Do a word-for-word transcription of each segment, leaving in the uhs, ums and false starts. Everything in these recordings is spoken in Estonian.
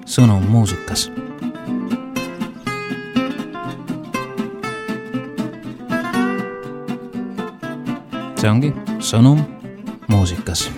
sõnum muusikas. See ongi sõnum muusikas.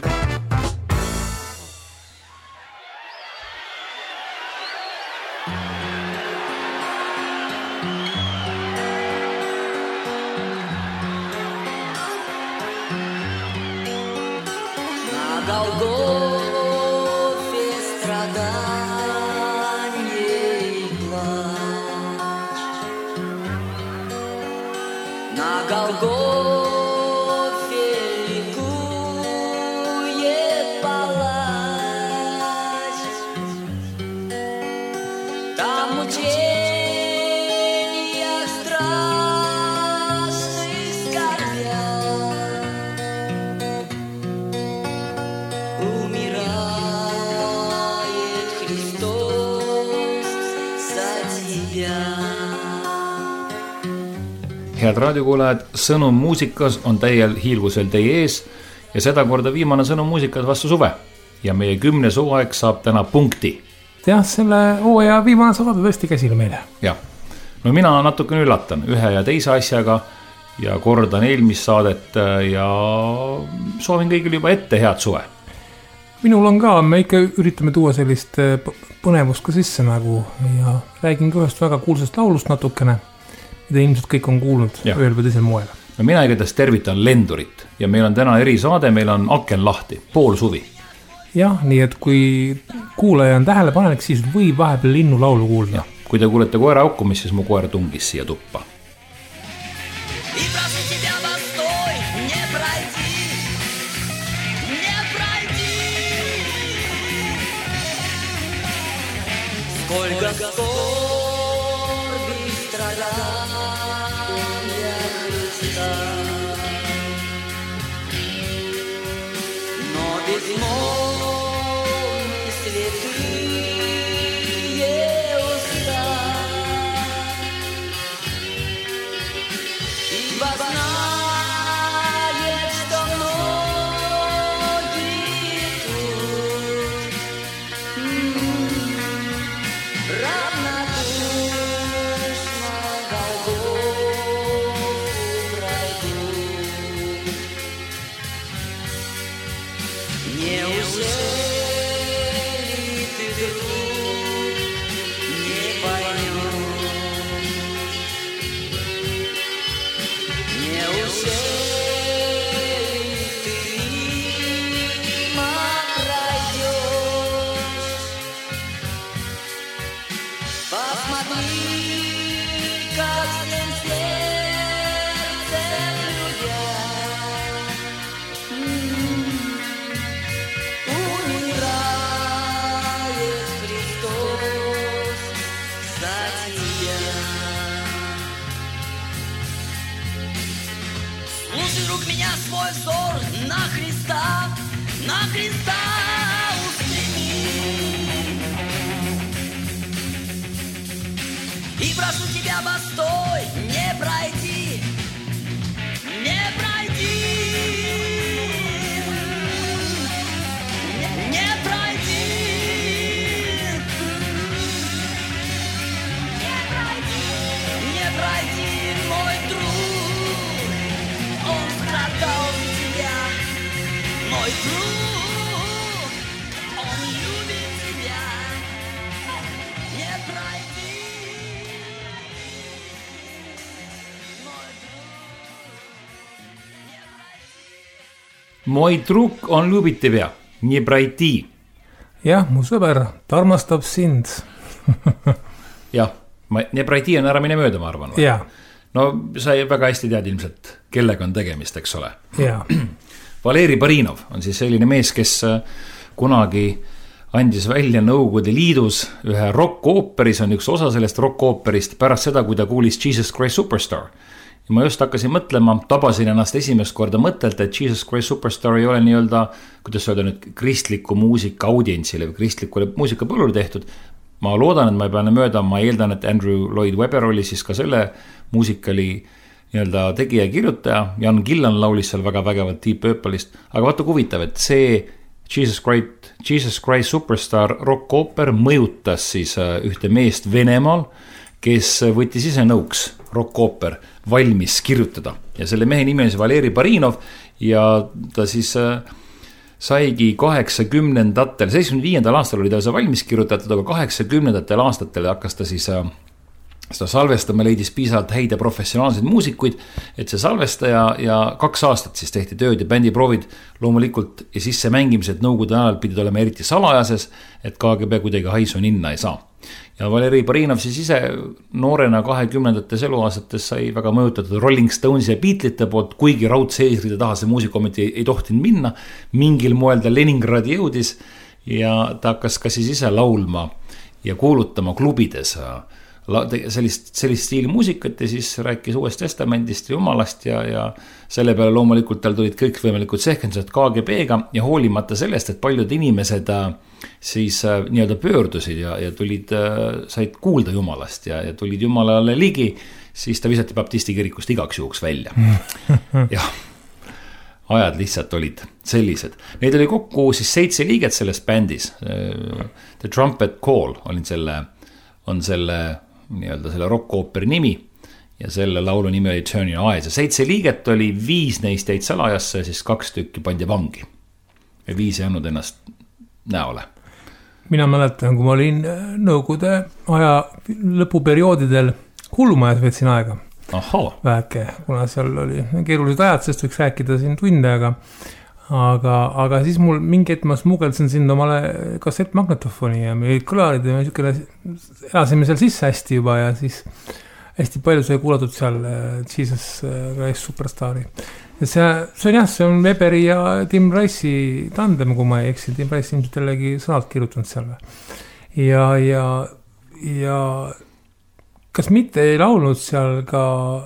Head raadiokuulajad, sõnum muusikas on täiel hiilgusel teie ees ja seda korda viimane sõnum muusikas vastu suve. Ja meie kümnes hooaeg saab täna punkti. Jah, selle hooaja viimane saade tõesti käsile meile. Ja, no mina natukene üllatan ühe ja teise asjaga ja kordan eelmist saadet ja soovin kõigil juba ette head suve. Minul on ka, me ikka üritame tuua sellist põnevust ka sisse nagu ja räägin ka ühest väga kuulsast laulust natukene. Mida ilmselt kõik on kuulnud ja. Ühel või teisel moel. No mina igatahes tervitan lendurit ja meil on täna erisaade, meil on aken lahti, pool suvi. Jah, nii et kui kuulaja on tähelepanelik, siis võib vahepeal linnu laulu kuulda. Ja, kui te kuulete koera hukkumist, siis mu koer tungis siia tuppa. Moj drug on ljubitev, nie brajti. Jah, mu sõber, ta armastab sind. Jah, nie brajti on ära mine mööda, ma arvan. Jah. No sa väga hästi tead ilmselt, kellega on tegemist, eks ole. Jah. Valeri Barinov on siis selline mees, kes kunagi andis välja Nõukogude Liidus ühe rock-ooperis, on üks osa sellest rock-ooperist pärast seda, kui ta kuulis Jesus Christ Superstar. Ja ma just hakkasin mõtlema, tabasin ennast esimest korda mõttelt, et Jesus Christ Superstar ei ole nii-öelda, kuidas öelda nüüd, kristliku muusika audientsile või kristlikule muusikapõllule tehtud. Ma loodan, et ma ei peane mööda, ma eeldan, et Andrew Lloyd Webber oli siis ka selle muusikali nii-öelda tegija ja kirjutaja. Jan Gillan laulis seal väga vägevat Deep Purple'ist. Aga vaata huvitav, et see Jesus Christ, Jesus Christ Superstar rock-ooper mõjutas siis ühte meest Venemaal, kes võttis ise nõuks rock-ooper valmis kirjutada. Ja selle mehe nimi on Valeri Barinov ja ta siis saigi kaheksakümnendatel, seitsmekümne viiendal aastal oli ta see valmis kirjutatud, aga kaheksakümnendatel aastatel hakkas ta siis seda salvestama, leidis piisavalt häid ja professionaalseid muusikuid, et see salvestaja ja kaks aastat siis tehti tööd ja bändi proovid loomulikult ja sisse mängimised nõukogude ajal pidid olema eriti salajases, et K G B kuidagi haisu ninna ei saa. Ja Valeri Barinov siis ise noorena kahekümnendates eluaastates sai väga mõjutatud Rolling Stones ja Beatlesite poolt, kuigi raudse eesriide taha see muusikomiti ei, ei tohtinud minna, mingil moel ta Leningradi jõudis ja ta hakkas ka siis ise laulma ja kuulutama klubides sellist, sellist stiili muusikat ja siis rääkis Uuest Testamendist ja Jumalast ja, ja selle peale loomulikult tal tulid kõik võimalikud sehkendused K G B-ga ja hoolimata sellest, et paljud inimesed siis nii-öelda pöördusid ja, ja tulid, said kuulda Jumalast ja, ja tulid Jumalale ligi, siis ta visati baptisti kirikust igaks juhuks välja. Jah, ajad lihtsalt olid sellised. Neid oli kokku siis seitse liiget selles bändis. The Trumpet Call olin selle, on selle nii-öelda selle rock-ooperi nimi ja selle laulu nimi oli Turn Your Eyes ja seitse liiget oli, viis neist jäid salajasse, siis kaks tükki pandi vangi ja viis ei andnud ennast näole. Mina mäletan, kui ma olin nõukogude aja lõpuperioodidel hullumajas võtsin aega. Ahoo. Väike, kuna seal oli keerulised ajad, sest võiks rääkida siin tunde, aga aga, aga siis mul mingi hetk ma smugeldasin sinna omale kassettmagnetofoni ja meil kõlarid ja me elasime seal sisse hästi juba ja siis hästi palju sai kuulatud seal Jesus Christ Superstari. Ja see, see on jah, see on Weberi ja Tim Rice'i tandem, kui ma ei eksi, Tim Rice ilmselt jällegi sõnad kirjutanud seal. Ja, ja, ja kas mitte ei laulnud seal ka,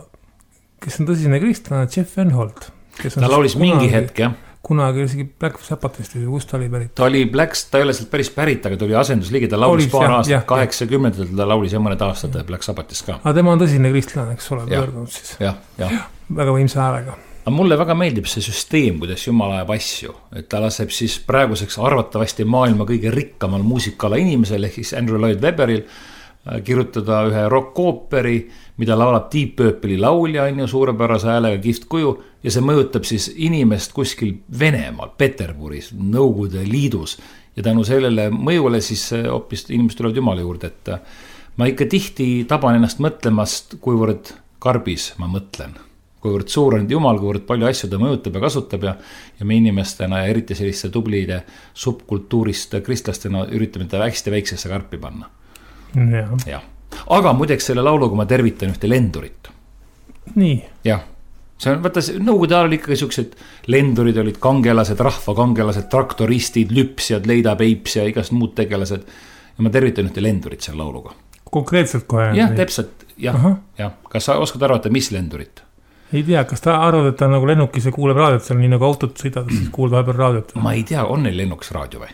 kes on tõsine kristlane, Jeff Van Holt. Ta laulis mingi hetk, jah. Kunagi isegi Black Sabbathist, kust ta oli pärit? Ta oli Black, ta ei ole sealt päris pärit, aga ta oli asendusliigi, ta laulis paar jah, aastat, kaheksakümnendatel ta laulis ja mõned aastad Black Sabbathist ka. Aga tema on tõsine kristlane, eks ole, pöördunud siis. Ja, ja. Väga võimsa häälega. Aga mulle väga meeldib see süsteem, kuidas Jumal ajab asju, et ta laseb siis praeguseks arvatavasti maailma kõige rikkamal muusikala inimesel, ehk siis Andrew Lloyd Webberil kirjutada ühe rock-ooperi, mida laulab Deep Purple'i laulja, on ju suurepärase häälega kihvt kuju ja see mõjutab siis inimest kuskil Venemaal, Peterburis, Nõukogude Liidus ja tänu sellele mõjule siis hoopis inimesed tulevad Jumala juurde, et ma ikka tihti taban ennast mõtlemast, kuivõrd karbis ma mõtlen, kuivõrd suur on Jumal, kuivõrd palju asju ta mõjutab ja kasutab ja, ja me inimestena ja eriti selliste tublide subkultuurist kristlastena üritame ta hästi väiksesse karpi panna. Ja. Ja. Aga muideks selle lauluga ma tervitan ühte lendurit. Nii. Jah. See on, vaata, nõukogude ajal oli ikkagi sellised lendurid olid kangelased, rahvakangelased, traktoristid, lüpsjad, leidapeipsi ja igast muud tegelased. Ja ma tervitan ühte lendurit selle lauluga. Konkreetselt kohe? Jah, täpselt. Jah, jah. Kas sa oskad arvata, mis lendurit? Ei tea, kas ta arvad, et ta nagu lennukis ja kuuleb raadiot seal, nii nagu autot sõidad, siis kuulda vahepeal raadiot? Ma ei tea, on neil lennuks raadio või?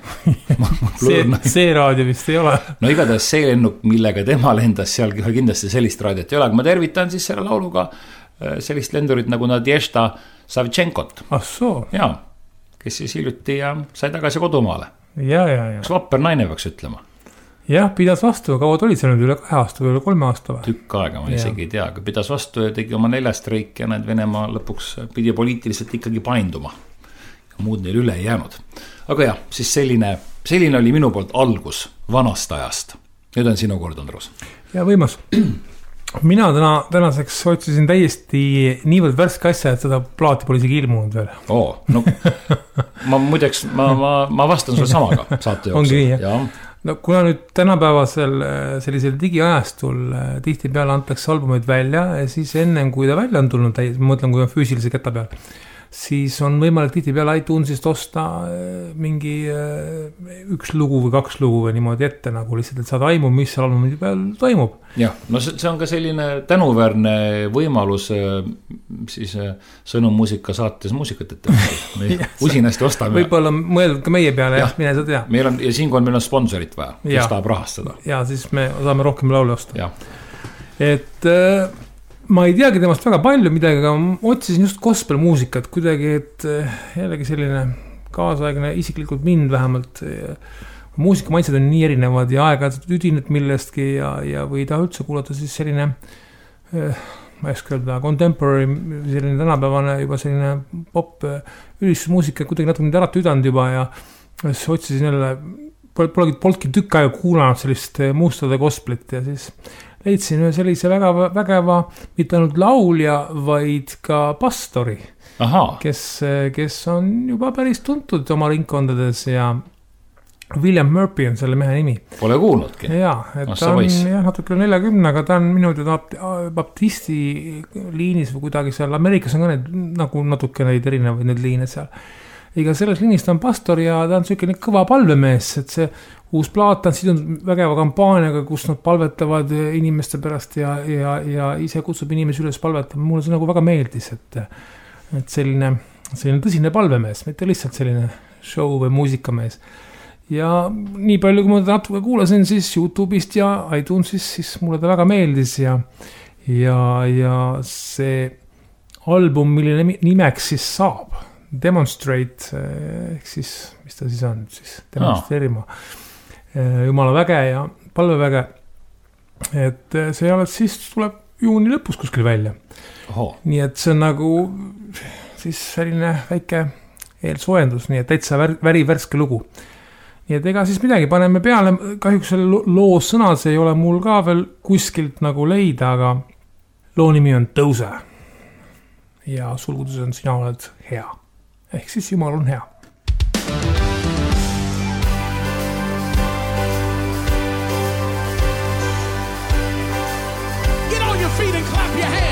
see, see raadio vist ei ole. No igatahes see lennuk, millega tema lendas, seal kindlasti sellist raadiot ei ole, aga ma tervitan siis selle lauluga sellist lendurit nagu Nadješta Savtšenkot. Ah soo. Jaa, kes siis hiljuti ja sai tagasi kodumaale. Ja, ja, ja. Kas vapper naine peaks ütlema? Jah, pidas vastu, kauad olid seal nüüd üle kahe aasta või üle kolme aasta või? Tükk aega, ma isegi ei tea, aga pidas vastu ja tegi oma neljastreik ja need Venemaa lõpuks pidi poliitiliselt ikkagi painduma. Ja muud neil üle ei jäänud. Aga jah, siis selline, selline oli minu poolt algus vanast ajast. Nüüd on sinu kord, Andrus. Ja võimas. Mina täna, tänaseks otsisin täiesti niivõrd värske asja, et seda plaati pole isegi ilmunud veel. Oo, no ma muideks, ma, ma, ma vastan sulle samaga saate jooksul. Ongi nii, jah. Ja. No kuna nüüd tänapäevasel sellisel digiajastul tihti peale antakse albumeid välja ja siis ennem kui ta välja on tulnud, ma mõtlen, kui on füüsilise ketta peal, siis on võimalik tihti peale iTunesist osta mingi üks lugu või kaks lugu või niimoodi ette nagu lihtsalt, et saad aimu, mis seal albumi peal toimub. Jah, no see on ka selline tänuväärne võimalus siis sõnummuusika saates muusikat ette. Me usinasti ostame. Võib-olla mõeldud ka meie peale, jah, mine sa tea. Meil on, ja siinkohal meil on sponsorit vaja, kes tahab rahastada. Ja siis me saame rohkem laule osta. Ja. Et ma ei teagi temast väga palju midagi, aga ma otsisin just gospel muusikat kuidagi, et jällegi selline kaasaegne isiklikult mind vähemalt muusikamaitsed on nii erinevad ja aeg-ajalt üdined millestki ja, ja või ei taha üldse kuulata siis selline ma ei oska öelda, contemporary, selline tänapäevane juba selline pop ülistusmuusika kuidagi natuke nüüd ära tüdanud juba ja siis otsisin jälle, polegi polki tükk aega kuulanud sellist mustade gosplit ja siis leidsin ühe sellise väga vägeva, mitte ainult laulja, vaid ka pastori, kes, kes on juba päris tuntud oma ringkondades ja William Murphy on selle mehe nimi. Pole kuulnudki. Jaa, et ta on jah, natuke neljakümne, aga ta on minu teada baptisti liinis või kuidagi seal. Ameerikas on ka need nagu natuke neid erinevaid need liine seal. Ega selles liinis ta on pastor ja ta on selline kõva palvemees, et see uus plaat on sidunud vägeva kampaaniaga, kus nad palvetavad inimeste pärast ja, ja, ja ise kutsub inimesi üles palvetama. Mulle see nagu väga meeldis, et, et selline, selline tõsine palvemees, mitte lihtsalt selline show või muusikamees. Ja nii palju, kui ma ta natuke kuulasin siis YouTube'ist ja iTunes'ist, siis mulle ta väga meeldis ja, ja, ja see album, mille nimeks siis saab, Demonstrate, ehk siis, mis ta siis on, siis demonstreerima no. Jumala väge ja palveväge, et see alles siis tuleb juuni lõpus kuskil välja. Oho. Nii et see on nagu siis selline väike eelsoojendus, nii et täitsa väri värske lugu. Nii et ega siis midagi paneme peale, kahjuks selle loo sõnad ei ole mul ka veel kuskilt nagu leida, aga loo nimi on Tõuse. Ja sulgudes on sina oled hea. Ehk siis Jumal on hea. Get on your feet and clap your hands.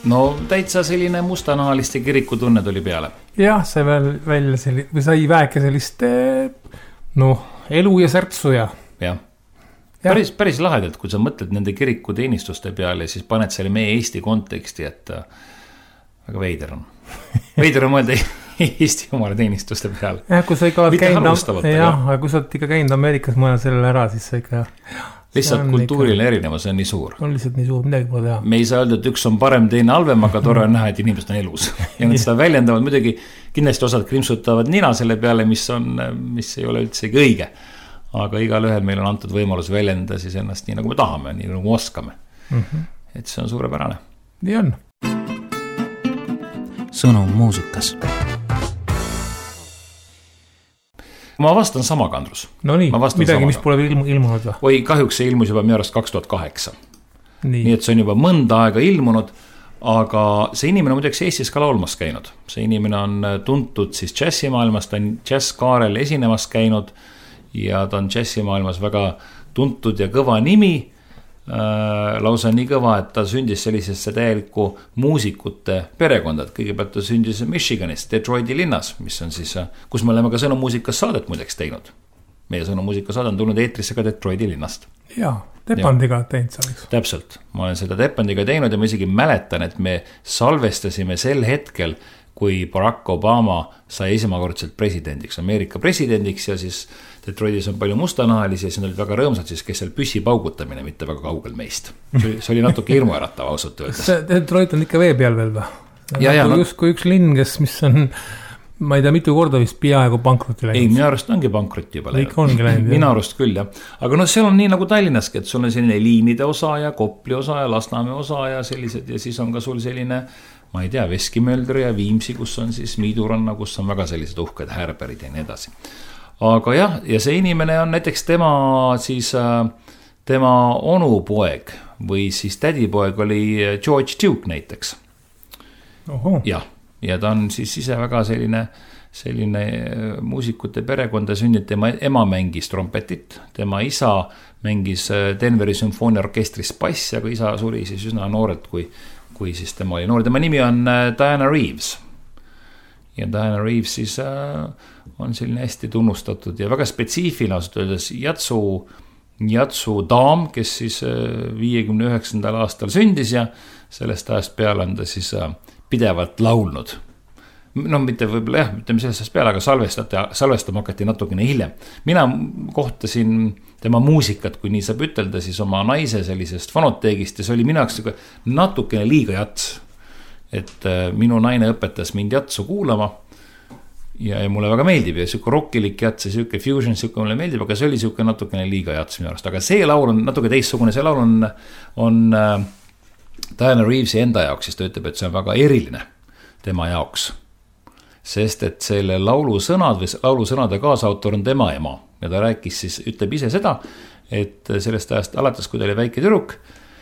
no täitsa selline mustanahaliste kiriku tunne tuli peale. Jah, see veel välja selli, või sai väike sellist noh, elu ja särtsu ja. Jah. Päris, päris lahedalt, kui sa mõtled nende kirikuteenistuste peale, siis paned selle meie Eesti konteksti, et väga veider on. Veider on mõelda Eesti omale teenistuste peale. Jah, kui sa ikka oled käinud, jah, aga kui sa oled ikka käinud Ameerikas mõne sellele ära, siis sa ikka... Lihtsalt kultuuriline ikka... erinevus on nii suur. On lihtsalt nii suur, midagi pole teha. Me ei saa öelda, et üks on parem, teine halvem, aga tore on näha, et inimesed on elus. Ja nad seda väljendavad, muidugi kindlasti osad krimsutavad nina selle peale, mis, on, mis ei ole üldsegi õige. Aga igal ühel meil on antud võimalus väljendada siis ennast nii, nagu me tahame, nii nagu oskame. Mm-hmm. Et see on suurepärane. Nii on. Sõnum muusikas. Ma vastan samaga, Andrus. No nii, midagi, samaga. Mis pole ilmu, ilmunud või? Oi, kahjuks see ilmus juba minu arust kaks tuhat kaheksa. Nii. nii et see on juba mõnda aega ilmunud, aga see inimene on muideks Eestis ka laulmas käinud. See inimene on tuntud siis džässimaailmas, ta on džässkaarel esinemas käinud ja ta on džässimaailmas väga tuntud ja kõva nimi. Äh, lausa nii kõva, et ta sündis sellisesse täielikku muusikute perekondad. Kõigepealt ta sündis Michiganis, Detroiti linnas, mis on siis, kus me oleme ka sõnumuusikas saadet muideks teinud. Meie sõnumuusika saade on tulnud eetrisse ka Detroiti linnast. Jaa, Tepandiga teinud selleks. Täpselt, ma olen seda Tepandiga teinud ja ma isegi mäletan, et me salvestasime sel hetkel, kui Barack Obama sai esimekordselt presidendiks, Ameerika presidendiks ja siis Detroitis on palju mustanahalisi ja siin olid väga rõõmsad siis, kes seal püssi paugutamine, mitte väga kaugel meist. See oli, see oli natuke hirmuäratav ausalt öeldes. Detroit on ikka vee peal veel või? Ja, ja, no... Just kui üks linn, kes, mis on, ma ei tea, mitu korda vist peaaegu pankrotti läinud. Ei, minu arust ongi pankrotti juba läinud. Ongi läinud minu arust küll, jah. Aga no seal on nii nagu Tallinnaski, et sul on selline liinide osa ja Kopli osa ja Lasnamäe osa ja sellised ja siis on ka sul selline, ma ei tea, Veskimöldri ja Viimsi, kus on siis Miiduranna, kus on väga sellised uhked härberid ja nii edasi. Aga jah, ja see inimene on näiteks tema siis, tema onupoeg või siis tädipoeg oli George Duke näiteks. Oho. Jah, ja ta on siis ise väga selline, selline muusikute perekonda sünnid, tema ema mängis trompetit, tema isa mängis Denveri sümfooniaorkestris bass, aga isa suri siis üsna noorelt, kui, kui siis tema oli noor. Tema nimi on Diana Reeves. Ja Diana Reeves siis on selline hästi tunnustatud ja väga spetsiifiline ausalt öeldes jatsu, jatsu daam, kes siis viiekümne üheksandal aastal sündis ja sellest ajast peale on ta siis pidevalt laulnud. No mitte võib-olla jah, ütleme sellest ajast peale, aga salvestada, salvestama hakati natukene hiljem. Mina kohtasin tema muusikat, kui nii saab ütelda, siis oma naise sellisest fonoteegist ja see oli minu jaoks natukene liiga jats. Et minu naine õpetas mind jatsu kuulama ja, ja mulle väga meeldib ja siuke rockilik jats ja siuke fusion, siuke mulle meeldib, aga see oli siuke natukene liiga jats minu arust, aga see laul on natuke teistsugune, see laul on, on äh, Diana Reevesi enda jaoks, siis ta ütleb, et see on väga eriline tema jaoks, sest et selle laulu sõnad või laulu sõnade kaasautor on tema ema ja ta rääkis siis, ütleb ise seda, et sellest ajast alates, kui ta oli väike tüdruk,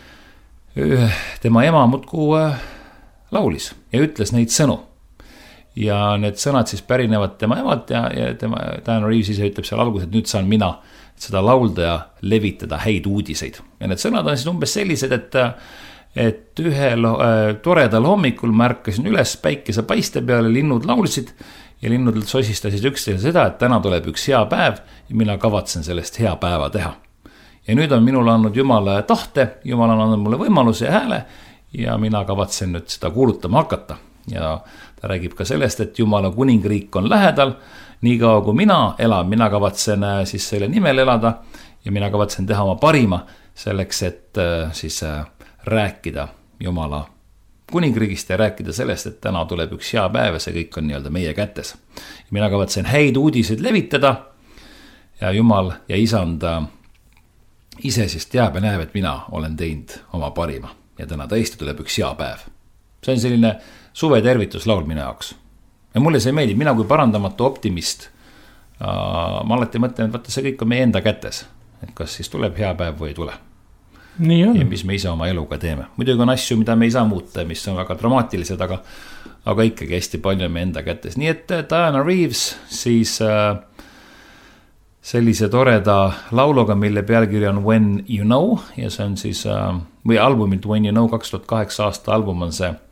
tema ema muudkui äh, laulis ja ütles neid sõnu. Ja need sõnad siis pärinevad tema emalt ja, ja tema, Diana Reeves ise ütleb seal alguses, et nüüd saan mina seda laulda ja levitada häid uudiseid. Ja need sõnad on siis umbes sellised, et, et ühel äh, toredal hommikul märkasin üles päikese paiste peale, linnud laulsid ja linnud sosistasid üksteise seda, et täna tuleb üks hea päev ja mina kavatsen sellest hea päeva teha. Ja nüüd on minul andnud Jumala tahte, Jumal on andnud mulle võimaluse ja hääle ja mina kavatsen nüüd seda kuulutama hakata. Ja ta räägib ka sellest, et Jumala kuningriik on lähedal, nii kaua kui mina elan, mina kavatsen siis selle nimel elada ja mina kavatsen teha oma parima selleks, et siis rääkida Jumala kuningriigist ja rääkida sellest, et täna tuleb üks hea päev ja see kõik on nii-öelda meie kätes. Ja mina kavatsen häid uudiseid levitada ja Jumal ja isand ise siis teab ja näeb, et mina olen teinud oma parima. Ja täna tõesti tuleb üks hea päev. See on selline suve tervituslaul minu jaoks. Ja mulle see meeldib, mina kui parandamatu optimist, äh, ma alati mõtlen, et vaata, see kõik on meie enda kätes. Et kas siis tuleb hea päev või ei tule. Nii on. Ja mis me ise oma eluga teeme. Muidugi on asju, mida me ei saa muuta, mis on väga dramaatilised, aga, aga ikkagi hästi palju on meie enda kätes. Nii et Diana Reeves siis äh, sellise toreda lauluga, mille pealkiri on When You Know ja see on siis, või albumilt When You Know kaks tuhat kaheksa aasta album on see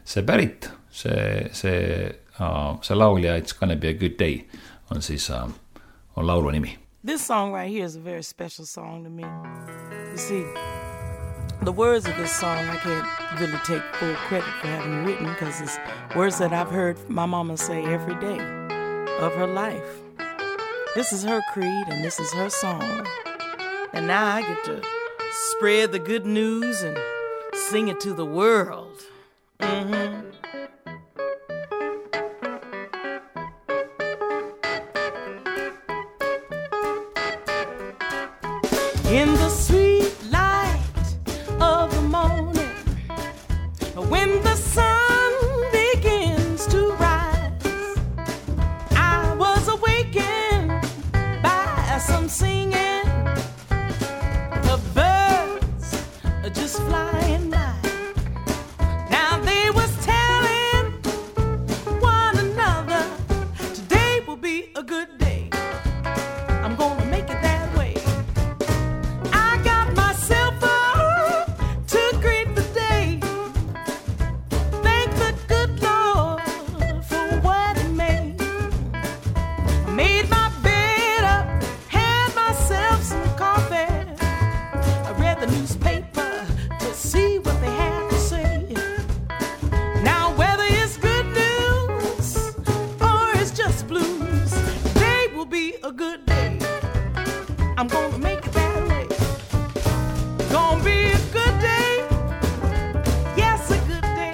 see pärit, see, see, uh, see laulja It's gonna be a good day on siis uh, on laulu nimi. This song right here is a very special song to me. You see, the words of this song I can't really take full credit for having written because it's words that I've heard my mama say every day of her life. This is her creed and this is her song. And now I get to spread the good news and sing it to the world. Mm-hmm. In the sweet light of the morning, when the sun begins to rise, I was awakened by some singing. The birds are just flying by. Now they was telling one another, today will be a good day. I'm gonna make it that way. I got myself up to greet the day. Thank the good Lord for what He made. I made my bed up, had myself some coffee. I read the newspaper to see what they had to say. Now whether it's good news or it's just blues, today will be a good day. I'm gonna make it that way. Gonna be a good day. Yes, a good day.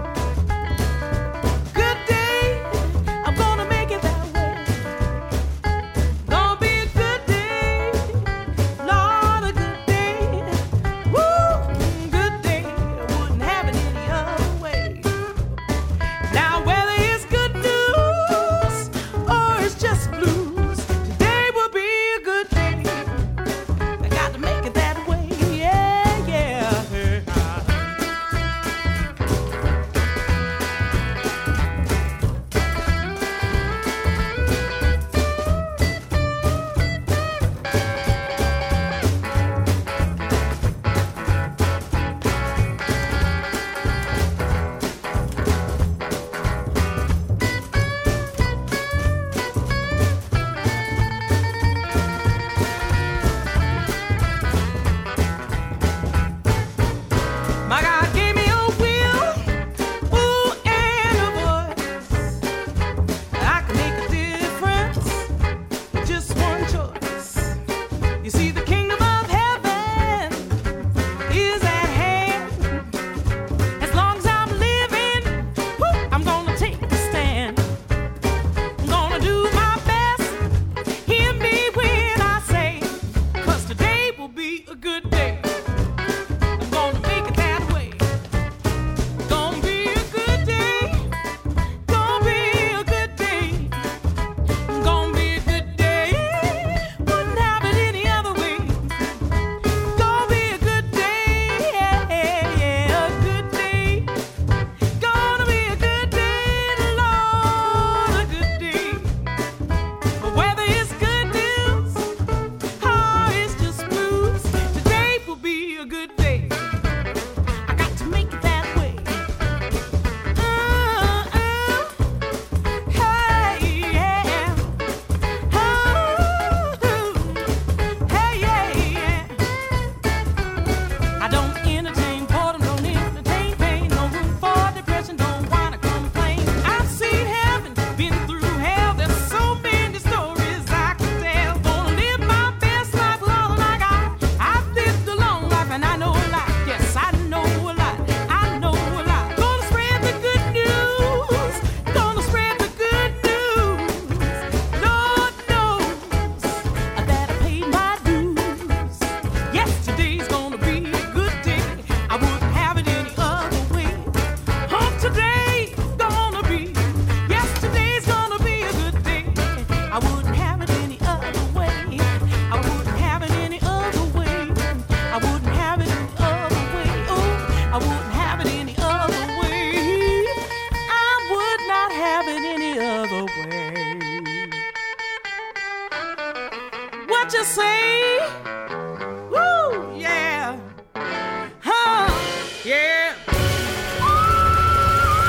Good day. I'm gonna make it that way. Gonna be a good day. Lord, a good day. Woo, good day. I wouldn't have it any other way. Now whether it's good news or it's just blues, today will be a good day. I got to make it that way. Yeah, yeah. My God gave me a will, ooh, and a voice. I can make a difference with just one choice. You see, the kingdom of heaven is at hand. As long as I'm living, woo, I'm gonna take a stand. I'm gonna do my best. Hear me when I say, 'cause today will be a good day. I'm gonna make it that way. Gonna be a good day. Gonna be a good day. Gonna be a good day. Wouldn't have it any other way. Gonna be a good day. Yeah, yeah, a good day. Gonna be a good day, Lord, a good day. But whether it's good news or it's just blues, today will be a good day. I got to make it that way. Uh, uh, hey, yeah. Oh, hey, yeah, yeah. I don't entertain boredom, don't entertain pain, no room for depression, don't wanna complain. I've seen heaven, been through hell. There's so many stories I could tell. Gonna live my best life with all I got. I've lived a long life and I know a lot. Yes, I know a lot. I know a lot. Gonna spread the good news. Gonna spread the good news. Lord knows that I paid my dues. Yesterday's gonna be a good day. I wouldn't have it any other way. Oh, today gonna be. Yesterday's gonna be a good day. I wouldn't have it any other way. I wouldn't have it any other way. I wouldn't have it any other way. Oh, I wouldn't have it any other way. I would not have it any other way. What you say? Woo, yeah. Huh, yeah.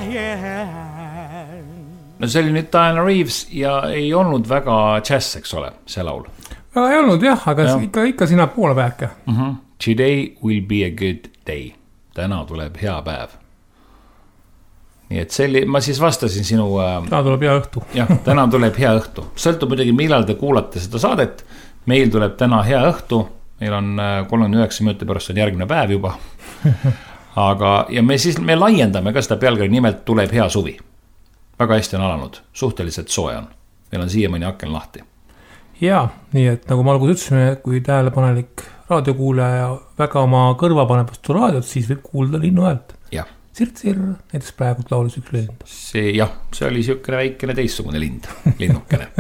yeah. No see oli nüüd Diana Reeves ja ei olnud väga jazz, eks ole, see laul. Väga ei olnud jah, aga ja. ikka, ikka sina poole vähke. Mm-hmm. Today will be a good day. Täna tuleb hea päev. Nii et see oli, ma siis vastasin sinu... Täna tuleb hea õhtu. Jah, täna tuleb hea õhtu. Sõltub muidugi, millal te kuulate seda saadet. Meil tuleb täna hea õhtu. Meil on kolmkümmend üheksa minuti pärast on järgmine päev juba. Aga, ja me siis, me laiendame ka seda pealkirja nimelt tuleb hea suvi. Väga hästi on alanud. Suhteliselt soe on. Meil on siiamaani aken lahti. Jaa, nii et nagu ma algus ütlesime, kui tähelepanelik raadiokuulaja väga oma kõrva paneb vastu raadiot, siis võib kuulda linnu häält. Jah. Sirtsir, näiteks praegu laulis üks lind. See, jah, see oli siukene väikene teistsugune lind, linnukene.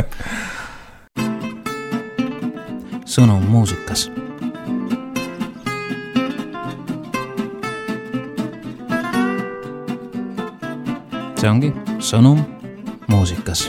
Sõnum muusikas. See ongi sõnum muusikas.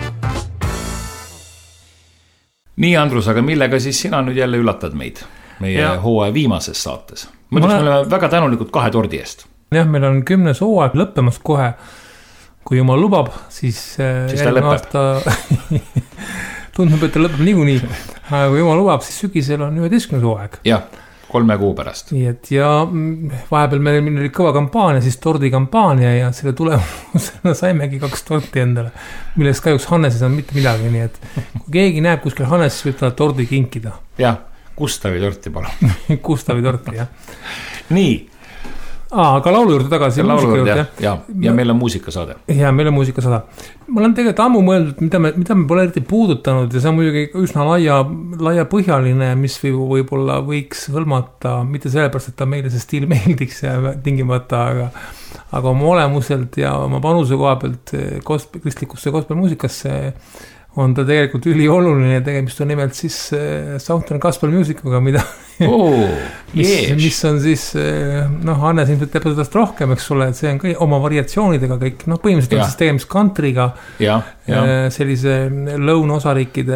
Nii, Andrus, aga millega siis sina nüüd jälle üllatad meid meie ja. hooaja viimases saates? Ma ütleks, me oleme väga tänulikud kahe tordi eest. Jah, meil on kümnes hooaeg lõppemas kohe. Kui jumal lubab, siis, siis järgmine aasta tundub, et ta lõpeb niikuinii. Aga kui jumal lubab, siis sügisel on üheteistkümnes hooaeg. Jah, kolme kuu pärast. Nii et ja vahepeal meil oli kõva kampaania, siis tordi kampaania ja selle tulemusena saimegi kaks torti endale, millest kahjuks Hannes ei saanud mitte midagi, nii et kui keegi näeb kuskil Hannes, siis võib talle tordi kinkida. Jah, Gustavi torti palun. Gustavi torti, jah. Nii. Aa, aga laulu juurde tagasi. Laulu juurde, jah. Ja, ja meil on muusikasaade. Ja, meil on muusikasaade. Ma olen tegelikult ammu mõeldud, mida me, mida me pole eriti puudutanud ja see on muidugi üsna laia, laia põhjaline, mis võib, võib-olla võiks hõlmata, mitte sellepärast, et ta meile see stiil meeldiks ja tingimata, aga, aga oma olemuselt ja oma panuse koha pealt gospel, kristlikusse gospel muusikasse on ta tegelikult ülioluline ja tegemist on nimelt siis äh, Southern Gospel Musicuga, mida oh, mis, mis on siis äh, noh, Hannes ilmselt teeb sellest rohkem, eks ole, et see on kõik oma variatsioonidega kõik, noh, põhimõtteliselt ja. on siis tegemist countryga ja, ja. Äh, sellise lõunaosariikide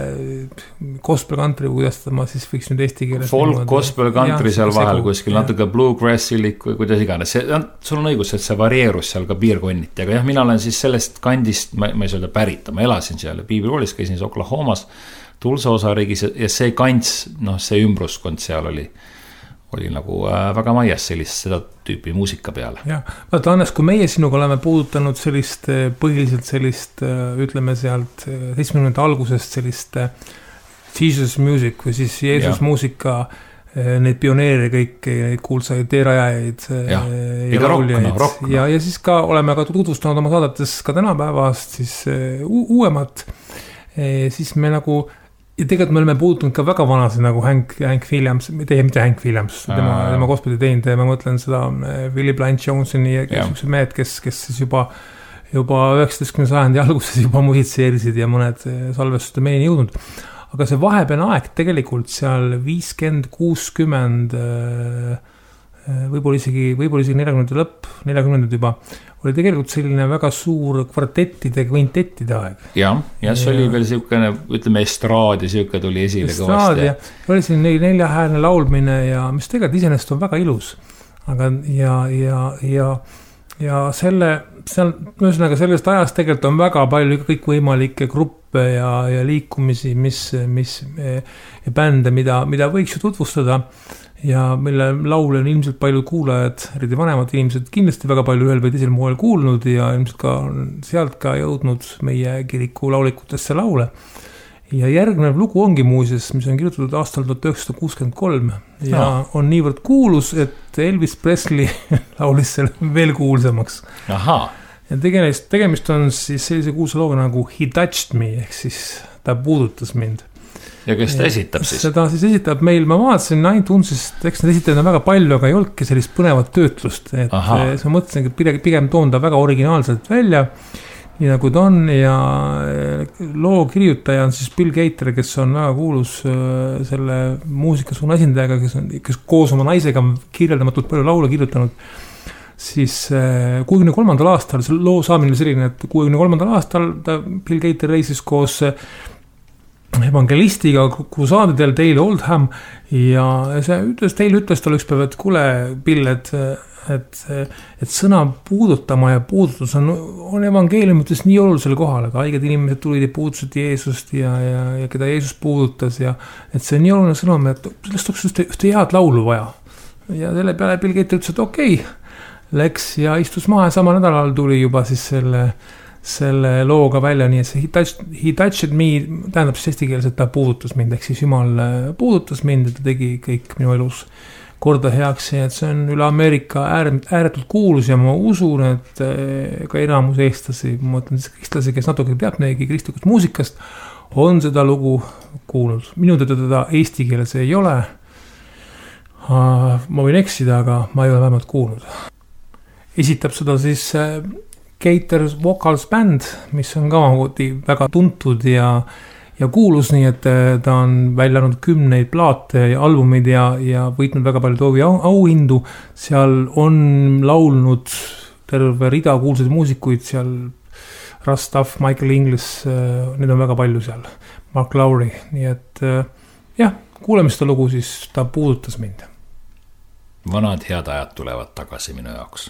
gospel country, kuidas ma siis võiks nüüd eesti keeles folk niimoodi, gospel country ja, seal vahel kuskil, natuke bluegrassilik või kuidas iganes, see, sul on õigus, et see varieerus seal ka piirkonniti, aga jah, mina olen siis sellest kandist, ma, ma ei saa öelda pärita, ma elasin seal Piibiroolis, käisin Oklahomas, Tulsa osariigis ja see kants, noh, see ümbruskond seal oli, oli nagu äh, väga maias sellist, seda tüüpi muusika peale. Jah, vaata Hannes, kui meie sinuga oleme puudutanud sellist, põhiliselt sellist, ütleme sealt seitsmekümnendate algusest sellist Jesus music või siis Jeesus ja. muusika, neid pioneere kõik, neid kuulsaid teerajajaid ja, ja lauljaid no, no. ja, ja siis ka oleme ka tutvustanud oma saadetes ka tänapäevast siis u- uuemat e, siis me nagu ja tegelikult me oleme puutunud ka väga vanasi nagu Hank, Hank Williams, mitte, mitte Hank Williams tema, tema gospeli teinud ja ma mõtlen seda Willie Blythe Jonesoni ja kes mehed, kes, kes siis juba juba üheksateistkümnenda sajandi alguses juba musitseerisid ja mõned salvestuste meieni jõudnud. Aga see vahepeal aeg tegelikult seal viiskümmend, kuuskümmend, võib-olla isegi, võib-olla isegi neljakümnendate lõpp, neljakümnendad juba, oli tegelikult selline väga suur kvartettide, kvintettide aeg. Jah, ja see oli veel siukene, ütleme, estraad ja siuke tuli esile estraad kõvasti. Ja oli selline neljahäälne laulmine ja mis tegelikult iseenesest on väga ilus. Aga ja, ja, ja, ja selle, seal, ühesõnaga sellest ajast tegelikult on väga palju kõik võimalikke gruppe ja, ja liikumisi, mis, mis ja bände, mida, mida võiks ju tutvustada ja mille laule on ilmselt palju kuulajad, eriti vanemad inimesed kindlasti väga palju ühel või teisel moel kuulnud ja ilmselt ka sealt ka jõudnud meie kiriku laulikutesse laule. Ja järgnev lugu ongi muuses, mis on kirjutatud aastal tuhat üheksasada kuuskümmend kolm ja no. on niivõrd kuulus, et Elvis Presley laulis selle veel kuulsamaks. Aha. Ja tegemist, tegemist on siis sellise kuulsa looga nagu He Touched Me, ehk siis ta puudutas mind. Ja kes ta esitab siis? Seda siis esitab meil, ma vaatasin iTunesist, eks need esitajad on väga palju, aga ei olnudki sellist põnevat töötlust. Et Aha. ma mõtlesin, et pigem toon ta väga originaalselt välja, nii nagu ta on ja loo kirjutaja on siis Bill Gaither, kes on väga kuulus selle muusikasuuna esindajaga, kes on kes koos oma naisega kirjeldamatult palju laule kirjutanud. Siis kuuekümne kolmandal aastal, see loo saamine oli selline, et kuuekümne kolmandal aastal ta Bill Gaither reisis koos evangelistiga krusaadidel Dale Oldham ja see ütles, Dale ütles talle üks päev, et kuule, Bill, et, et, et sõna puudutama ja puudutus on, on evangeeliumites nii olulisel kohal, aga haiged inimesed tulid ja puudutasid Jeesust ja, ja, ja keda Jeesus puudutas ja et see on nii oluline sõnum, et sellest oleks ühte, ühte head laulu vaja. Ja selle peale Bill Gates ütles, et okei, okay, läks ja istus maha ja sama nädalal tuli juba siis selle selle looga välja, nii et see he touched, he touched me tähendab siis eestikeelselt, ta puudutas mind, ehk siis Jumal puudutas mind ja ta tegi kõik minu elus korda heaks ja et see on üle Ameerika ääret, ääretult kuulus ja ma usun, et ka enamus eestlasi, ma mõtlen siis kristlasi, kes natuke teab neegi kristlikust muusikast, on seda lugu kuulnud. Minu teda teda eesti keeles ei ole, ma võin eksida, aga ma ei ole vähemalt kuulnud. Esitab seda siis Gators Vocals Band, mis on ka väga tuntud ja, ja kuulus, nii et ta on välja andnud kümneid plaate ja albumid ja, ja võitnud väga palju toovi au, auhindu. Seal on laulnud terve rida kuulsaid muusikuid, seal Russ Tuff, Michael Inglis, need on väga palju seal, Mark Lowry, nii et jah, kuuleme seda lugu, siis ta puudutas mind. Vanad head ajad tulevad tagasi minu jaoks.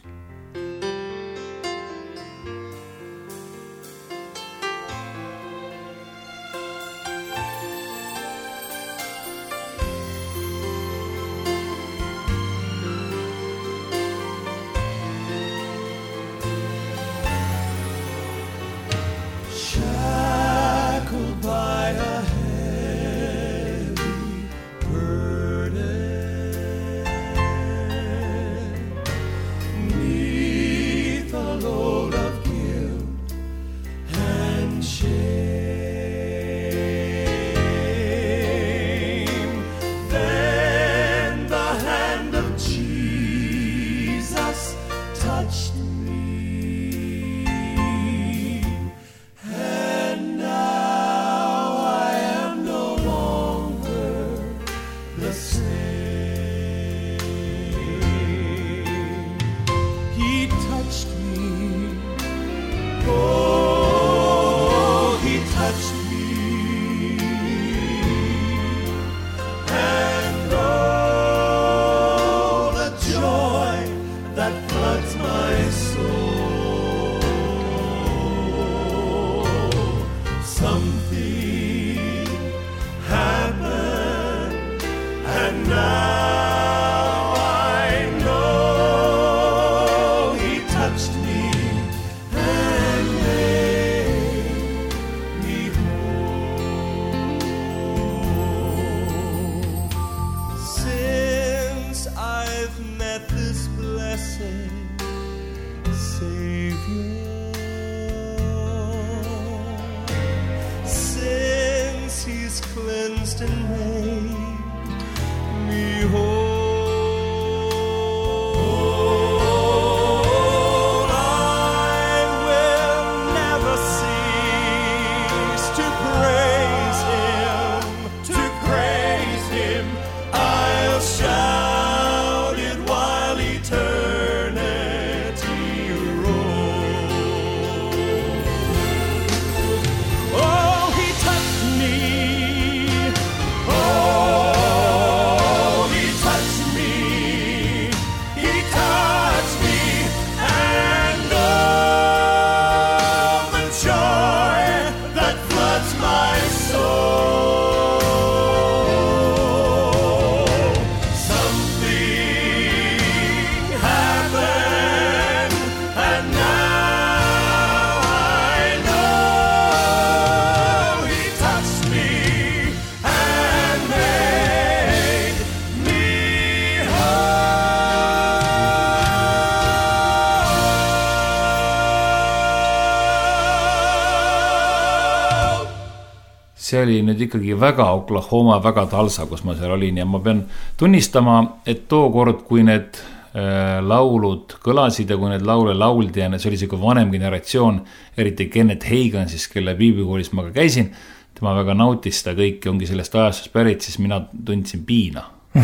See oli nüüd ikkagi väga Oklahoma, väga Tulsa, kus ma seal olin ja ma pean tunnistama, et tookord, kui need äh, laulud kõlasid ja kui need laule lauldi ja see oli siuke vanem generatsioon, eriti Kenneth Hagan, siis kelle piiblikooliss ma ka käisin, tema väga nautis seda kõiki, ongi sellest ajastust pärit, siis mina tundsin piina.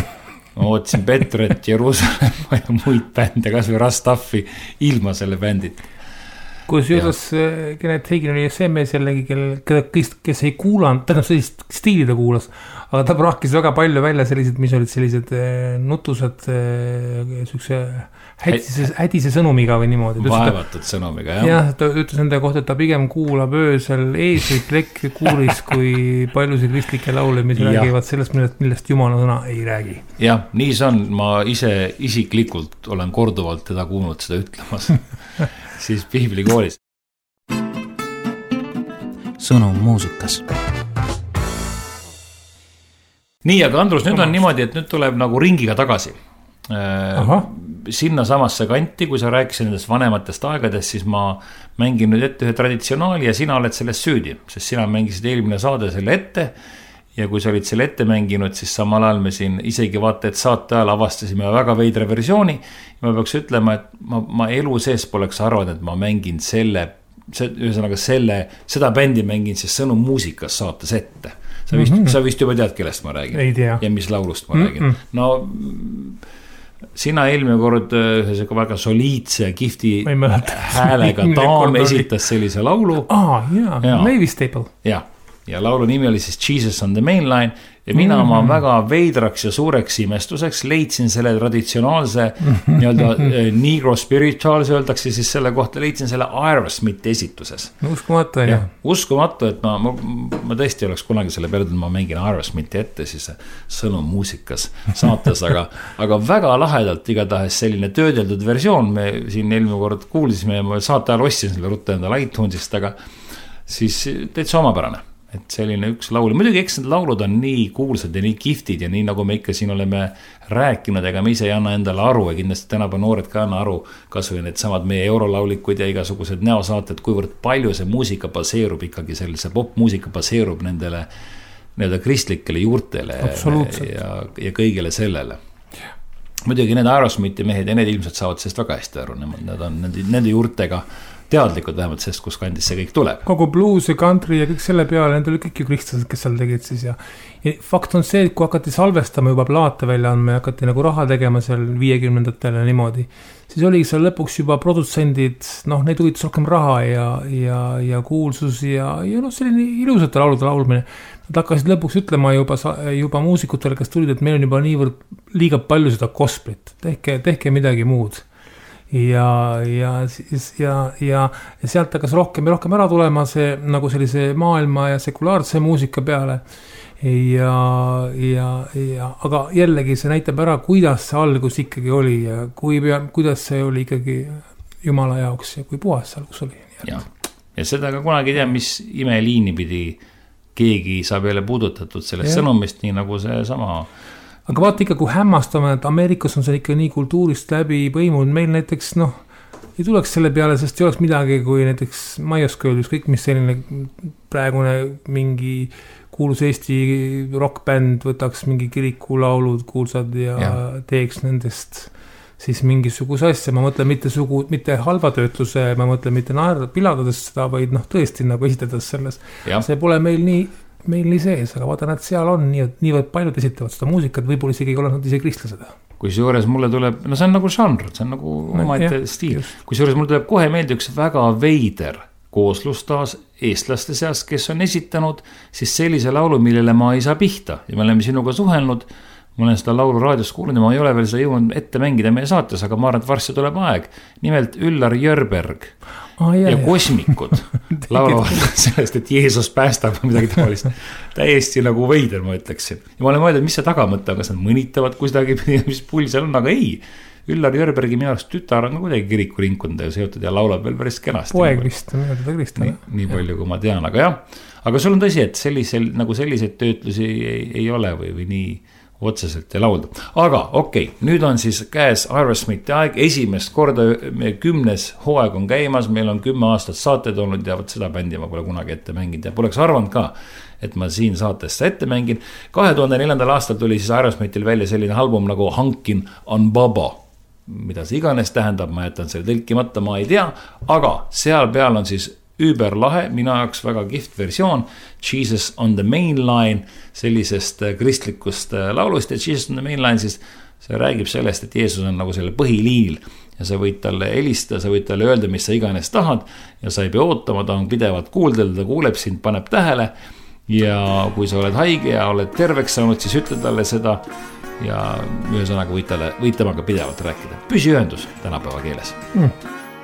Ma ootasin Petret, Jeruusalemma ja muid bände, kas või Russ Tuffi ilma selle bändit. kus juures Kenneth Hagin oli see mees jällegi, keda, kes ei kuulanud, tähendab sellist stiili ta kuulas, aga ta praakis väga palju välja sellised, mis olid sellised nutused, sükse hädise, hädise sõnumiga või niimoodi. Vaevatud sõnumiga, jah. jah, ta ütles enda kohta, et ta pigem kuulab öösel eeslit lekki kuulis kui paljusid kristlikke laule, mis ja. räägivad sellest, millest, millest Jumala sõna ei räägi. jah, nii see on, ma ise isiklikult olen korduvalt teda kuulnud seda ütlemas siis piiblikoolis. Sõnum muusikas. nii, aga Andrus, nüüd on niimoodi, et nüüd tuleb nagu ringiga tagasi. Aha. Sinna samasse kanti, kui sa rääkisid nendest vanematest aegadest, siis ma mängin nüüd ette ühe traditsionaali ja sina oled selles süüdi, sest sina mängisid eelmine saade selle ette ja kui sa olid selle ette mänginud, siis samal ajal me siin isegi vaata, et saate ajal avastasime väga veidra versiooni ja ma peaks ütlema, et ma, ma elu sees poleks arvanud, et ma mängin selle, ühesõnaga selle, seda bändi mängin siis Sõnum muusikas saates ette. Sa vist, mm-hmm. sa vist juba tead, kellest ma räägin. Ei tea. Ja mis laulust ma räägin. Mm-hmm. No sina eelmine kord ühesõnaga väga soliidse ja kihvti häälega daam esitas sellise laulu. Ah, jaa, ja. Mavis Staple. Jah, ja laulu nimi oli siis Jesus on the Main Line ja mina mm-hmm. oma väga veidraks ja suureks imestuseks leidsin selle traditsionaalse nii-öelda Negro Spirituals öeldakse siis selle kohta, leidsin selle Aerosmith esituses. No, uskumatu, jah. Uskumatu, et ma, ma, ma tõesti oleks kunagi selle peale, et ma mängin Aerosmithi ette siis Sõnum muusikas saates, aga, aga väga lahedalt igatahes selline töödeldud versioon, me siin eelmine kord kuulisime ja ma saate ajal ostsin selle rutta endale iTunesist, aga siis täitsa omapärane. Et selline üks laul, muidugi eks need laulud on nii kuulsad ja nii kiftid ja nii nagu me ikka siin oleme rääkinud, ega me ise ei anna endale aru ja kindlasti tänaba noored ka anna aru, kas või need samad meie eurolaulikud ja igasugused näosaated, kuivõrd palju see muusika baseerub ikkagi sellise popmuusika baseerub nendele nii-öelda kristlikele juurtele ja, ja kõigele sellele. Muidugi need Aerosmithi mehed ja need ilmselt saavad sellest väga hästi aru, need on nende, nende juurtega teadlikud vähemalt sellest, kus kandis see kõik tuleb. Kogu blues ja country ja kõik selle peale, need oli kõik ju kristlased, kes seal tegid siis ja, ja fakt on see, et kui hakati salvestama juba plaate välja andma ja hakati nagu raha tegema seal viiekümnendatele niimoodi, siis oli seal lõpuks juba produtsendid, noh, neid huvitas rohkem raha ja, ja, ja kuulsus ja, ja noh, selline ilusate laulude laulmine. Nad hakkasid lõpuks ütlema juba, juba muusikutele, kes tulid, et meil on juba niivõrd liiga palju seda gosplit, tehke, tehke midagi muud. Ja, ja, ja, ja, ja sealt hakkas rohkem ja rohkem ära tulema see nagu sellise maailma ja sekulaarse muusika peale ja, ja, ja aga jällegi see näitab ära, kuidas see algus ikkagi oli ja kui, kuidas see oli ikkagi Jumala jaoks ja kui puhas see algus oli. Ja, ja seda ka kunagi tea, mis imeliini pidi keegi saab jälle puudutatud sellest ja. Sõnumist, nii nagu see sama aga vaata ikka, kui hämmastame, et Ameerikas on see ikka nii kultuurist läbi põimunud, meil näiteks, noh, ei tuleks selle peale, sest ei oleks midagi, kui näiteks ma ei oska öelda, kõik mis selline praegune mingi kuulus Eesti rockbänd võtaks mingi kirikulaulud kuulsad ja, ja teeks nendest siis mingisuguse asja, ma mõtlen mitte, sugu, mitte halva töötluse, ma mõtlen mitte naer, piladades seda, vaid noh, tõesti nagu esitades selles. Ja. See pole meil nii meil nii sees, aga vaata, nad seal on nii, niivõrd paljud esitavad seda muusikat, võib-olla isegi ei ole nad ise kristlased. Kui seejuures mulle tuleb, no see on nagu žanr, see on nagu no, omaette stiil. Kui seejuures mulle tuleb kohe meelde üks väga veider kooslustaas eestlaste seas, kes on esitanud siis sellise laulu, millele ma ei saa pihta ja me oleme sinuga suhelnud, ma olen seda laulu raadios kuulnud ja ma ei ole veel seda jõudnud ette mängida meie saates, aga ma arvan, et varsti tuleb aeg. Nimelt Üllar Jörberg ah, jah, ja jah. Kosmikud laulavad sellest, et Jeesus päästab midagi tavalist. Täiesti nagu veider, ma ütleksin. Ja ma olen mõelnud, mis see tagamõte on, kas nad mõnitavad kuidagi, mis pull seal on, aga ei. Üllar Jörbergi minu arust tütar on kuidagi kirikuringkunda ja seotud ja laulab veel päris kenasti. Poeg vist, mida teda kristana. Nii, nii palju, kui ma tean, aga jah. Aga sul on tõsi, et sellisel, nagu selliseid töötlusi ei, ei ole või, või nii otseselt ei laulda. Aga okei, okay, nüüd on siis käes Aerosmithi aeg, esimest korda meie kümnes hooaeg on käimas, meil on kümme aastat saated olnud ja võt seda bändi ma pole kunagi ette mänginud ja poleks arvanud ka, et ma siin saatesse ette mängin. kahe tuhande neljandal aastal tuli siis Aerosmithil välja selline album nagu Hunkin on Baba, mida see iganes tähendab, ma jätan selle tõlkimata, ma ei tea, aga seal peal on siis überlahe, mina jaoks väga kiht versioon Jesus on the Main Line sellisest kristlikust laulust ja Jesus on the Main Line siis see räägib sellest, et Jeesus on nagu selle põhiliinil ja sa võid talle helistada, sa võid talle öelda, mis sa iganes tahad ja sa ei pea ootama, ta on pidevalt kuuldel, ta kuuleb sind, paneb tähele ja kui sa oled haige ja oled terveks saanud, siis ütle talle seda ja ühesõnaga võid talle, võid temaga pidevalt rääkida. Püsiühendus tänapäeva keeles. Mm.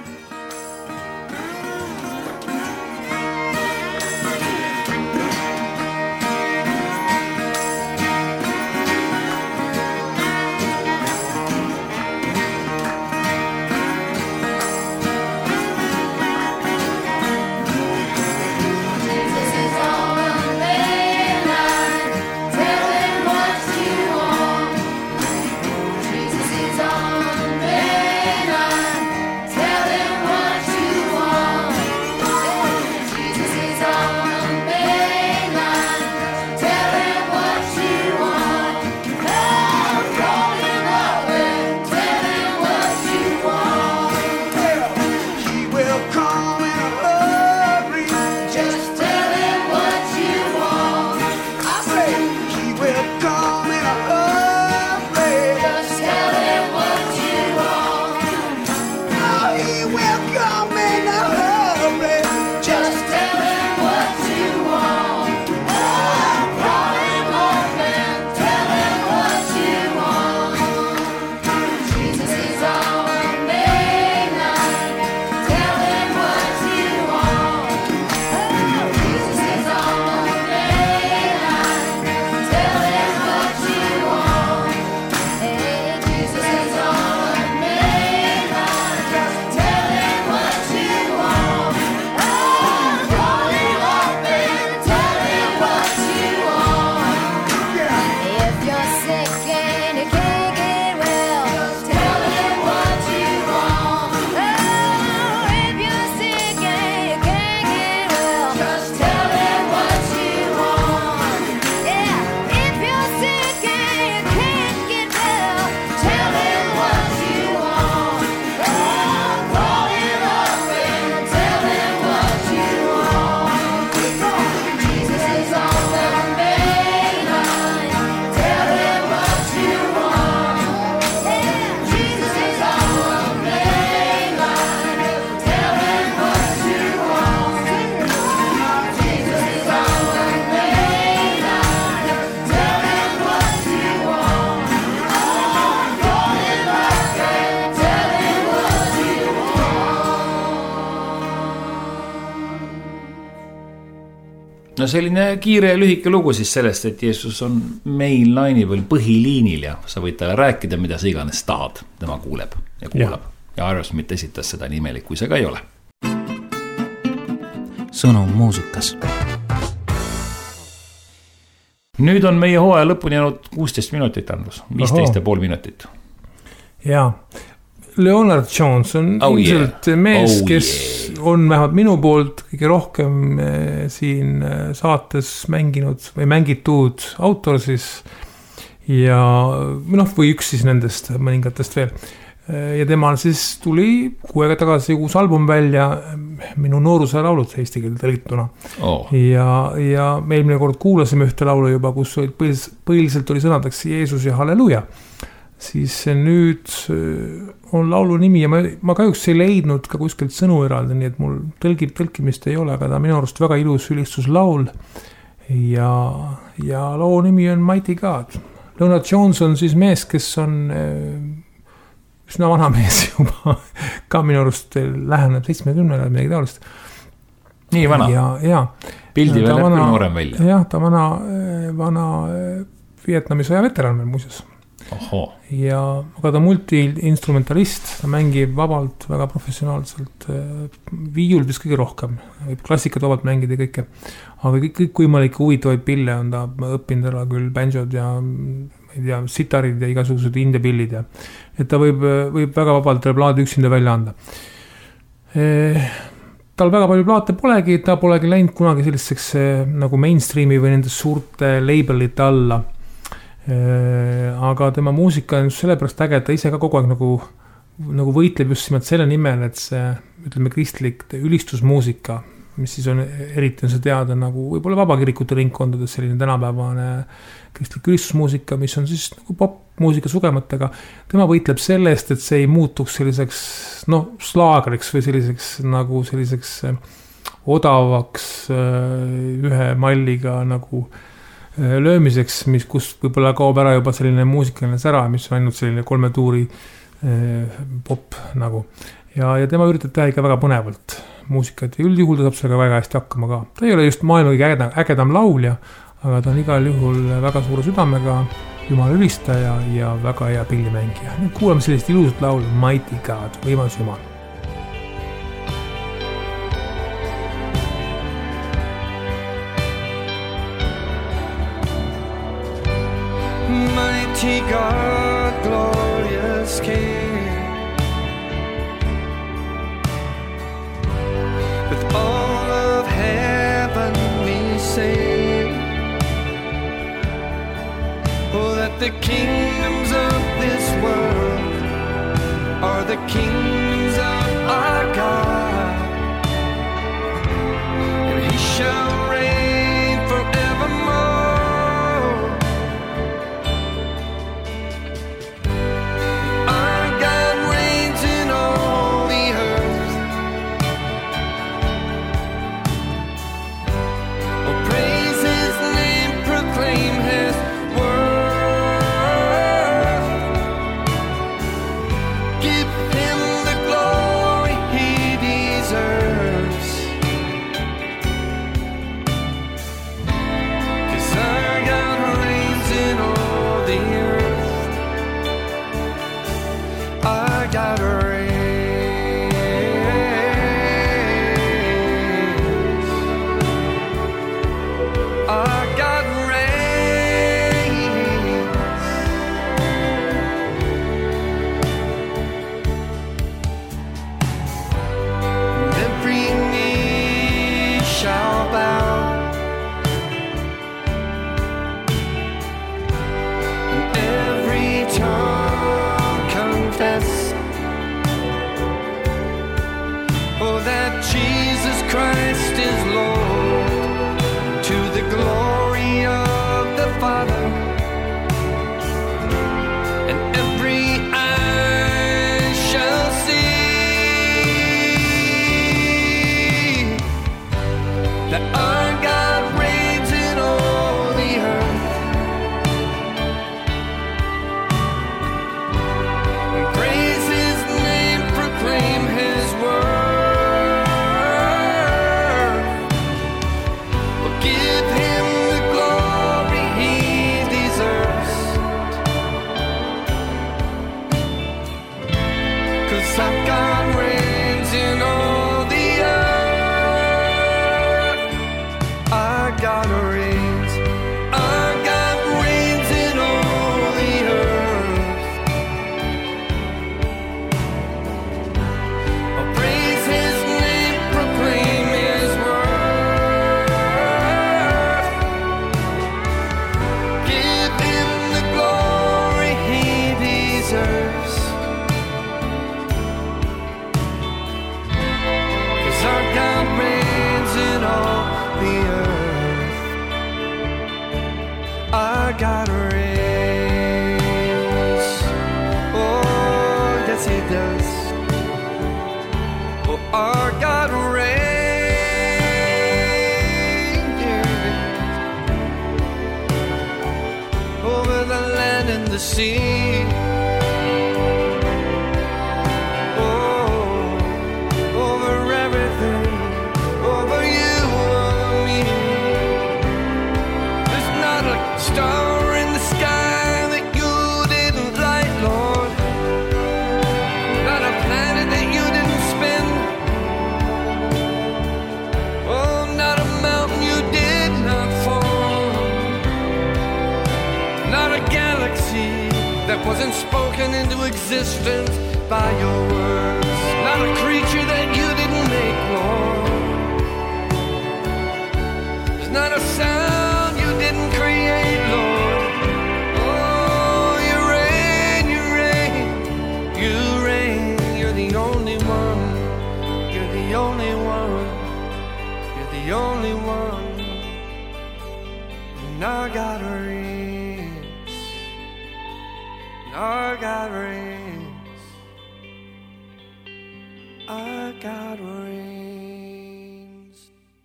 No selline kiire ja lühike lugu siis sellest, et Jeesus on main line'i või põhiliinil ja sa võid talle rääkida, mida sa iganes tahad. Tema kuuleb ja kuulab. Ja, ja Aerosmith esitas seda nii imelik, kui see ka ei ole. Sõnum muusikas. Nüüd on meie hooaja lõpuni jäänud kuusteist minutit, Andrus. viisteist ja pool minutit. Jaa. Leonard Jones on oh ilmselt yeah. mees, oh kes yeah. on vähemalt minu poolt kõige rohkem siin saates mänginud või mängitud autor siis ja noh, või üks siis nendest mõningatest veel. Ja temal siis tuli kuu aega tagasi uus album välja, minu nooruse laulud eesti keelde tõlgituna. Oh. Ja, ja me eelmine kord kuulasime ühte laulu juba, kus põhiliselt, põhiliselt oli sõnadeks Jeesus ja Halleluja. Siis nüüd on laulu nimi ja ma, ma kahjuks ei leidnud ka kuskilt sõnu eraldi, nii et mul tõlgib, tõlkimist ei ole, aga ta minu arust väga ilus ülistuslaul ja, ja loo nimi on Mighty God. Leonard Jones on siis mees, kes on üsna vana mees juba, ka minu arust läheneb seitsmekümnele midagi taolist. Nii vana? Ja, ja. Pildi veel küll noorem välja. Jah, ta vana, vana Vietnami sõja veteran veel muuseas. Oho. Ja aga ta multi-instrumentalist, ta mängib vabalt, väga professionaalselt, viiul vist kõige rohkem, klassikat vabalt mängida ja kõike, aga kõik, kõik võimalikke huvitavaid pille on ta õppinud ära küll banjod ja ma ei tea, sitarid ja igasugused india pillid ja et ta võib, võib väga vabalt plaadi üksinda välja anda. Tal väga palju plaate polegi, ta polegi läinud kunagi selliseks nagu mainstreami või nende suurte labelite alla. Aga tema muusika on sellepärast äge, et ta ise ka kogu aeg nagu, nagu võitleb just simalt selle nimel, et see, ütleme, kristlik ülistusmuusika mis siis on, eriti on see teada nagu võib-olla vabakirikute ringkondades selline tänapäevane kristlik ülistusmuusika, mis on siis nagu popmuusika sugematega. Tema võitleb sellest, et see ei muutuks selliseks, noh, slaagriks või selliseks nagu selliseks odavaks ühe malliga nagu löömiseks, mis, kus võib-olla kaob ära juba selline muusikaline sära, mis on ainult selline kolme tuuri pop nagu. Ja, ja tema üritab teha ikka väga põnevalt muusikat ja üldjuhul ta saab sellega väga hästi hakkama ka. Ta ei ole just maailma kõige ägedam, ägedam laulja, aga ta on igal juhul väga suure südamega, jumala ülistaja ja väga hea pillimängija. Nüüd kuuleme sellist ilusat laulu Mighty God, võimas jumal. Mighty God, glorious King, with all of heaven we sing, oh, that the kingdoms of this world are the kingdoms of our God, and He shall reign forevermore. That wasn't spoken into existence by your words. Not a creature that you didn't make, Lord. There's not a sound you didn't create, Lord. Oh, you reign, you reign, you reign. You're the only one. You're the only one. the only one. And I got rings, and I got rings, I got rings.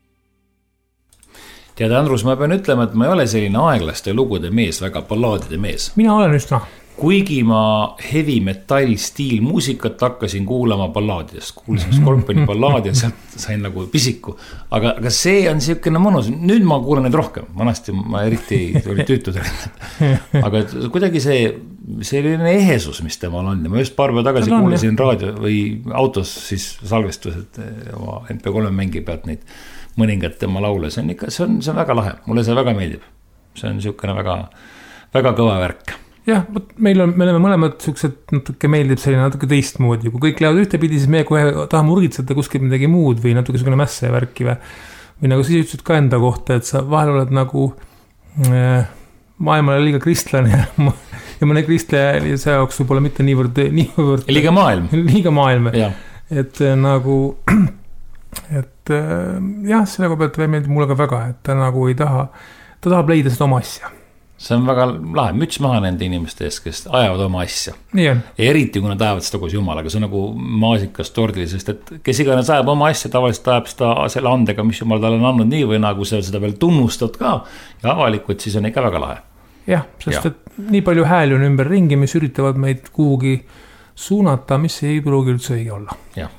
Tead, Andrus, ma pean ütlema, et ma ei ole selline aeglaste lugude mees, väga ballaadide mees. Mina olen üsna. Kuigi ma heavy metal stiil muusikat hakkasin kuulama ballaadidest, kuulsin Scorpioni ballaadi ja sealt sain nagu pisiku, aga, aga see on siukene mõnus, nüüd ma kuulen neid rohkem, vanasti ma eriti oli tüütud, aga kuidagi see, selline ehesus, mis temal on, ja ma just paar päeva tagasi kuulasin raadio või autos siis salvestused oma M P kolme mängi pealt neid mõningad tema laule, see on ikka, see on, see on väga lahe, mulle see väga meeldib, see on siukene väga, väga kõva värk. Jah, meil on, me oleme mõlemad siuksed, natuke meeldib selline natuke teistmoodi, kui kõik lähevad ühtepidi, siis me kohe tahame urgitseda kuskil midagi muud või natuke selline mässe värki või, või nagu siis ütlesid ka enda kohta, et sa vahel oled nagu äh, maailmale liiga kristlane ja, ja mõne kristlaja see jaoks võib-olla mitte niivõrd, niivõrd liiga maailm, liiga maailm. et äh, nagu et äh, jah, selle pealt meeldib mulle ka väga, et ta nagu ei taha, ta tahab leida seda oma asja. See on väga lahe, müts maha nende inimeste ees, kes ajavad oma asja. Nii on. Ja eriti, kui nad ajavad seda koos Jumalaga, see on nagu maasikas tordil, sest et kes iganes ajab oma asja, tavaliselt ajab seda selle andega, mis Jumal talle on andnud nii või nagu sa seda veel tunnustad ka ja avalikult, siis on ikka väga lahe. Jah, sest ja. et nii palju hääli on ümber ringi, mis üritavad meid kuhugi suunata, mis ei pruugi üldse õige olla. Jah.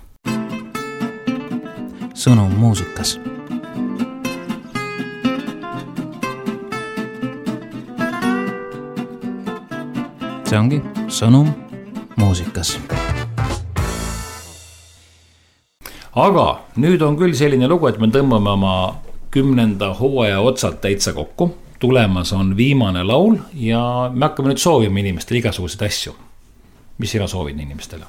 Sõnum muusikas. See ongi sõnum muusikas. Aga nüüd on küll selline lugu, et me tõmbame oma kümnenda hooaja otsad täitsa kokku. Tulemas on viimane laul ja me hakkame nüüd soovima inimestele igasuguseid asju. Mis sina soovid inimestele?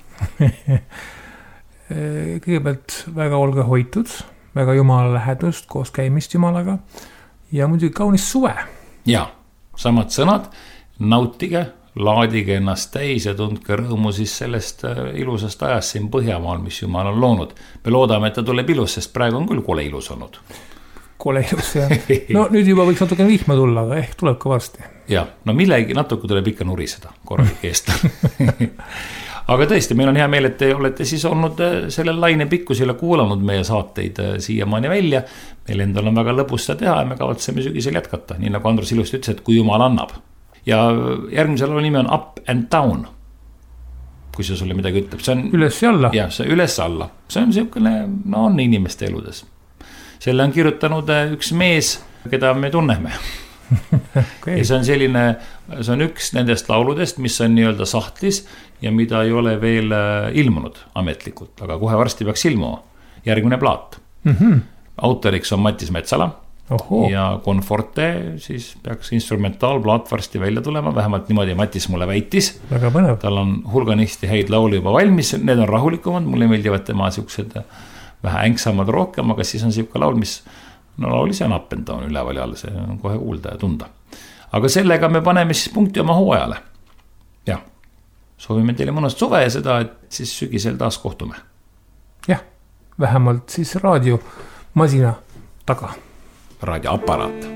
Kõigepealt väga olge hoitud, väga Jumala lähedust, koos käimist Jumalaga ja muidugi kaunist suve. Ja, samad sõnad, nautige, laadige ennast täis ja tundke rõõmu siis sellest ilusast ajast siin Põhjamaal, mis Jumal on loonud. Me loodame, et ta tuleb ilus, sest praegu on küll kole ilus olnud. Kole ilus, jah. No nüüd juba võiks natuke vihma tulla, aga ehk tuleb ka varsti. Ja, no millegi natuke tuleb ikka nuriseda, korralik eest. Aga tõesti, meil on hea meel, et te olete siis olnud selle laine pikkusele kuulanud meie saateid siiamaani välja. Meil endal on väga lõbus seda teha ja me kavatseme sügisel jätkata, nii nagu Andrus ilusti ütles, et kui Jumal annab. Ja järgmisel laulu nimi on Up and Down, kui see sulle midagi ütleb. See on, üles ja alla. Jah, see üles alla. See on selline, no on inimeste eludes. Selle on kirjutanud üks mees, keda me tunneme. Okay. Ja see on selline, see on üks nendest lauludest, mis on nii-öelda sahtlis ja mida ei ole veel ilmunud ametlikult, aga kohe varsti peaks ilmuma. Järgmine plaat. Mm-hmm. Autoriks on Mattis Metsala. Oho. Ja Conforte siis peaks instrumentaalplaat varsti välja tulema, vähemalt niimoodi Mattis mulle väitis. Väga põnev. Tal on hulganisti häid laulu juba valmis, need on rahulikumad, mulle meeldivad tema siuksed vähe ängsamad rohkem, aga siis on siuke laul, mis no laulis on Up and Down üleval ja all, see on kohe kuulda ja tunda. Aga sellega me paneme siis punkti oma hooajale. Ja, soovime teile mõnust suve ja seda, et siis sügisel taas kohtume. Jah, vähemalt siis raadio masina taga. Raadioaparaat.